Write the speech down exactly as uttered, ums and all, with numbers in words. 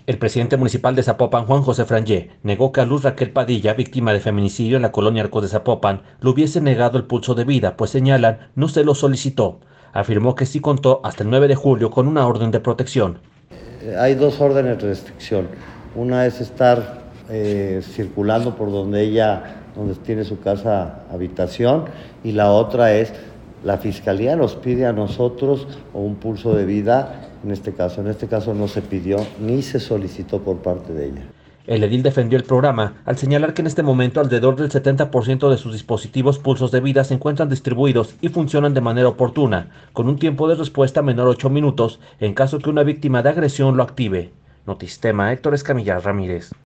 El presidente municipal de Zapopan, Juan José Frangé, negó que a Luz Raquel Padilla, víctima de feminicidio en la colonia Arcos de Zapopan, le hubiese negado el pulso de vida, pues señalan no se lo solicitó. Afirmó que sí contó hasta el nueve de julio con una orden de protección. Eh, Hay dos órdenes de restricción. Una es estar eh, circulando por donde ella, donde tiene su casa habitación, y la otra es la fiscalía nos pide a nosotros un pulso de vida. En este caso, en este caso no se pidió ni se solicitó por parte de ella. El edil defendió el programa al señalar que en este momento alrededor del setenta por ciento de sus dispositivos pulsos de vida se encuentran distribuidos y funcionan de manera oportuna, con un tiempo de respuesta menor a ocho minutos en caso que una víctima de agresión lo active. Notistema Héctor Escamilla Ramírez.